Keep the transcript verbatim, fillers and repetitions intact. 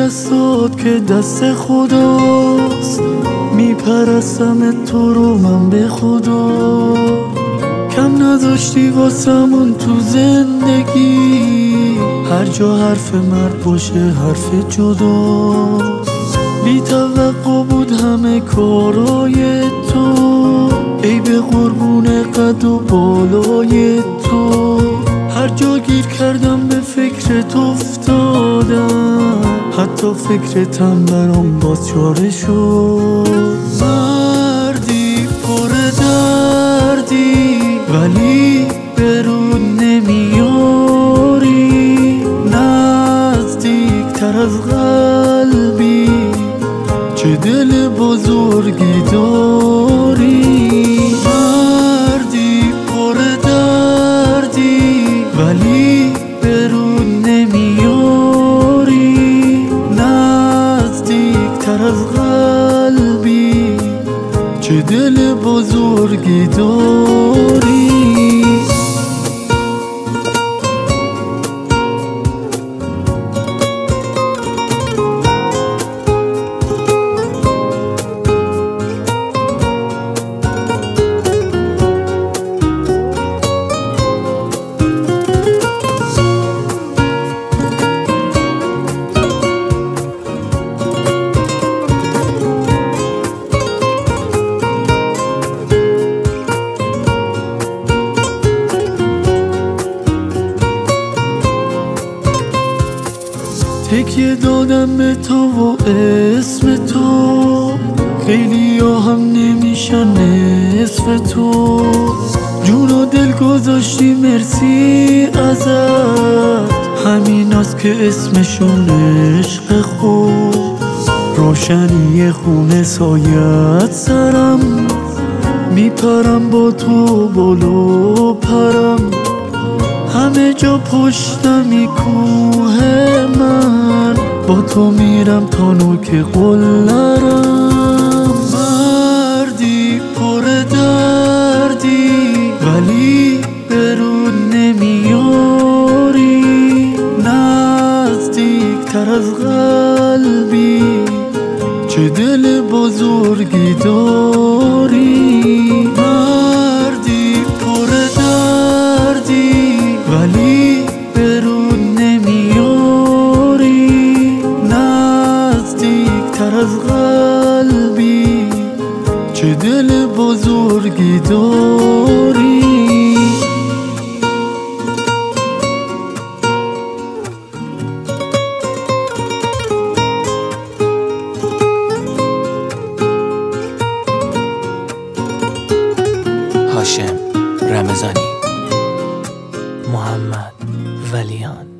دستات که دست خداست، میپرستم تو رو من به خدا. کم نذاشتی واسمون تو زندگی، هر جا حرف مرد باشه حرف جداست. بی توقع بود همه کارای تو، ای به قربون قد و بالای تو. هر جا گیر کردم به فکرت افتادم، حتی فکرتم برام باز چاره شد. مردی پر دردی ولی برون نمیاری، نزدیک تر از قلبی چه دل بزرگی داری. مردی پر دردی ولی برون نمیاری، نزدیک تر از قلبی چه دل بزرگی داری. تکیه دادم به تو و اسم تو، خیلی ها هم نمیشن نصف تو. جون و دل گذاشتی مرسی ازت، همین است که اسمشون عشق خود. روشنی خونه سایت سرم، میپرم با تو بالا پرم. همه جا پشتمی کوه من، با تو میرم تا نوک قله‌رم. مردی پر دردی ولی برون نمیاری، نزدیک تر از قلبی چه دل بزرگی داری. مردی پر دردی ولی برون نمیاری، نزدیک تر از قلبی چه دل بزرگی داری. هاشم رمضانی، محمد ولیان.